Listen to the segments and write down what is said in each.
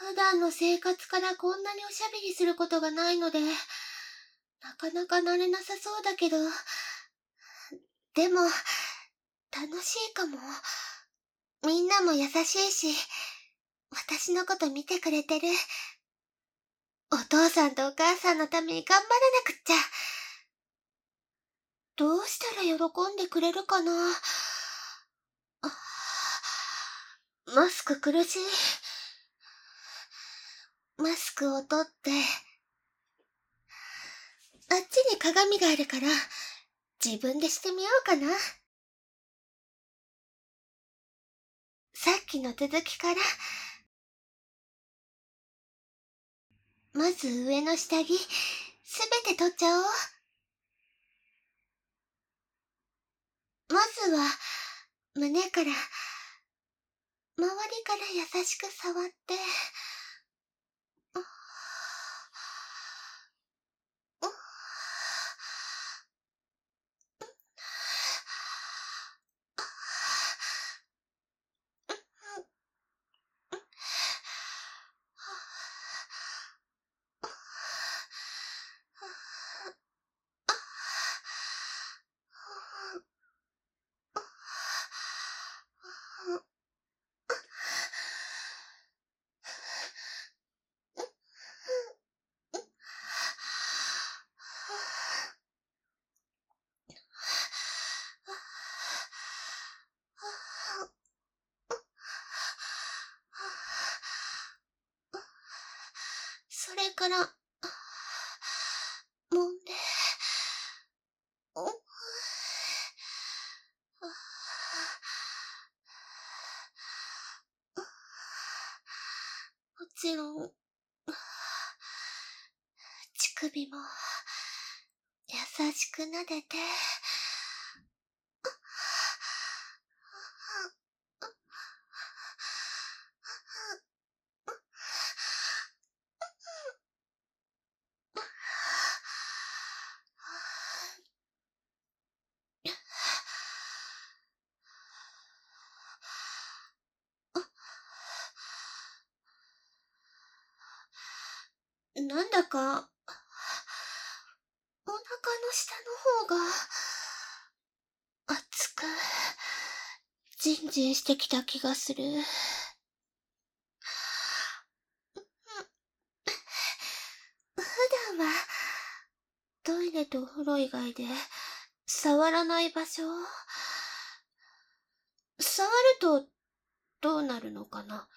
普段の生活からこんなにおしゃべりすることがないので、なかなか慣れなさそうだけど、でも、楽しいかも。みんなも優しいし、私のこと見てくれてる。お父さんとお母さんのために頑張らなくっちゃ。どうしたら喜んでくれるかな。マスク苦しい。マスクを取って、あっちに鏡があるから、自分でしてみようかな。さっきの続きから。まず上の下着、すべて取っちゃおう。まずは、胸から、周りから優しく触って、それから、揉んで、もちろん、乳首も、優しく撫でて、なんだか、お腹の下の方が、熱く、ジンジンしてきた気がする。普段は、トイレとお風呂以外で、触らない場所。触ると、どうなるのかな。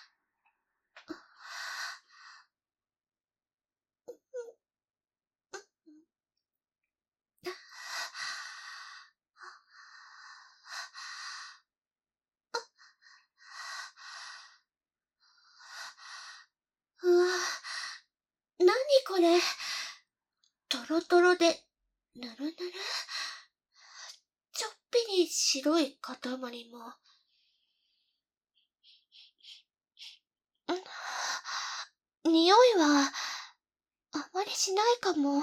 うわ、なにこれ。トロトロで、ぬるぬる。ちょっぴり白い塊も。匂いは、あまりしないかも。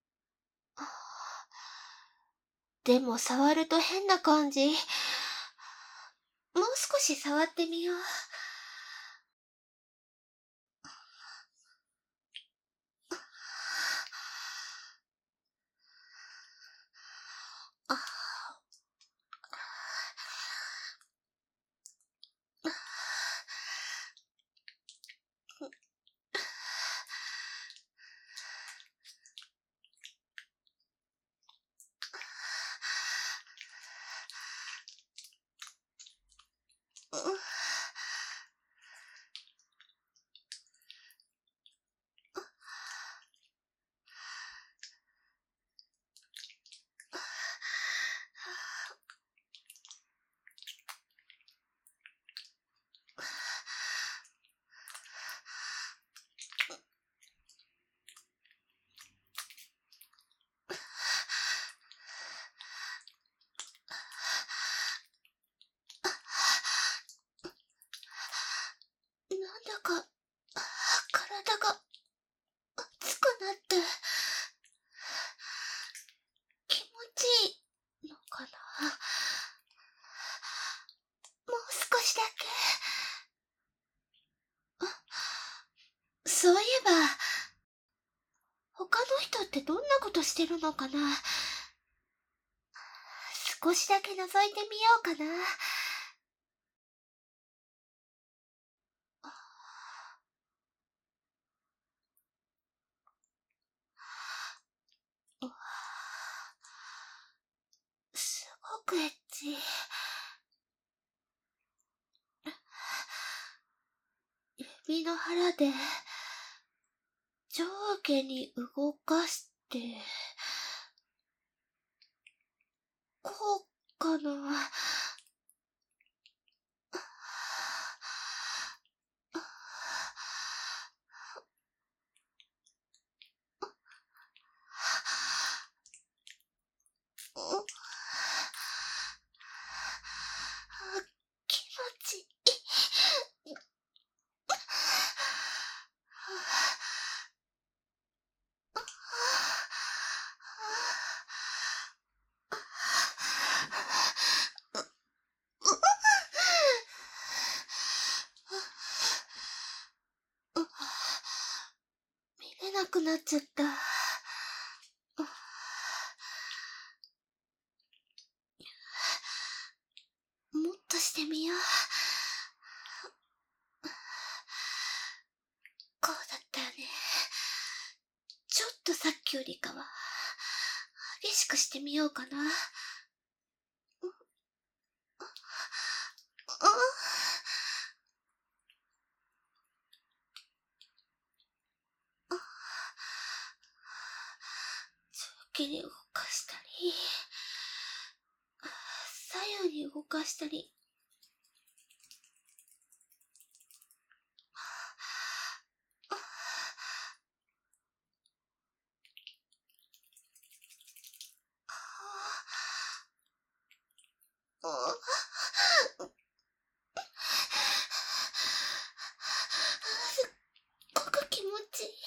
でも触ると変な感じ。もう少し触ってみよう。なんだか、体が熱くなって、気持ちいいのかな。もう少しだけ。 ってどんなことしてるのかな。少しだけ覗いてみようかな。すごくエッチ。指の腹で上下に動かして、こうかな。気持ちいい。見れなくなっちゃった。もっとしてみよう。こうだったよね。ちょっとさっきよりかは激しくしてみようかな。上下に動かしたり、左右に動かしたり。すっごく気持ちいい。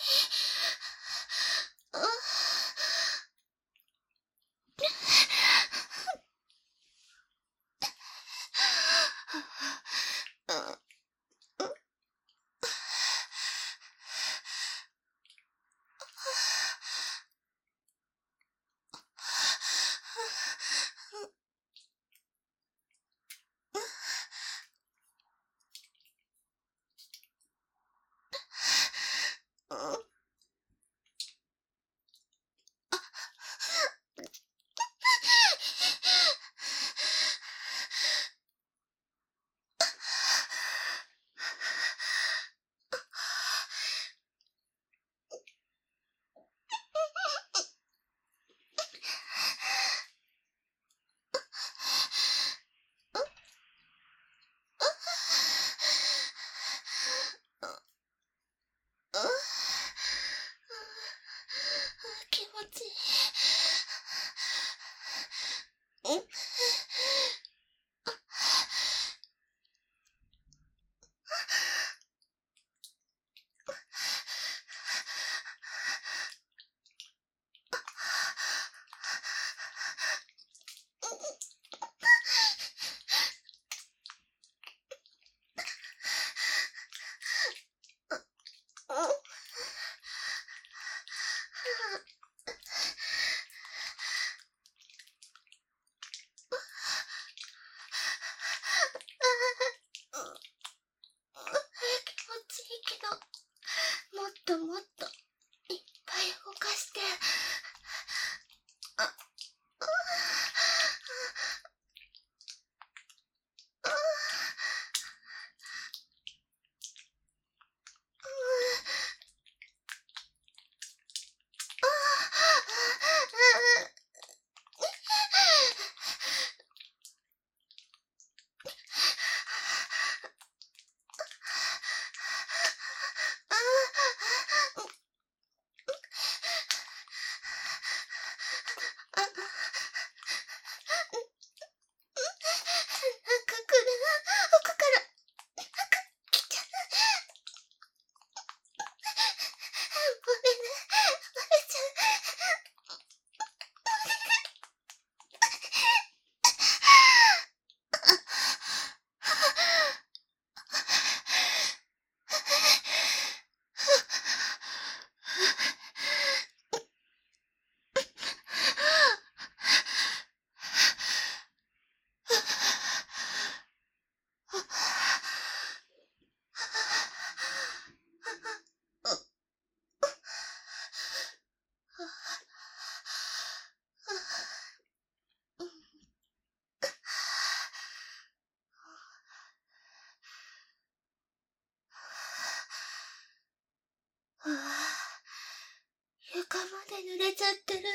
ってる。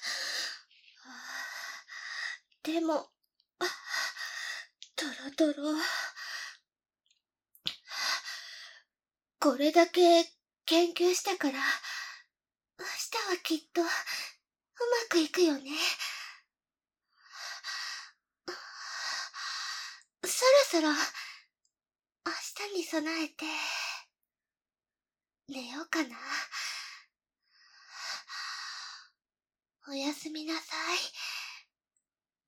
でも、ドロドロ。これだけ研究したから、明日はきっとうまくいくよね。そろそろ明日に備えて寝ようかな。おやすみなさい。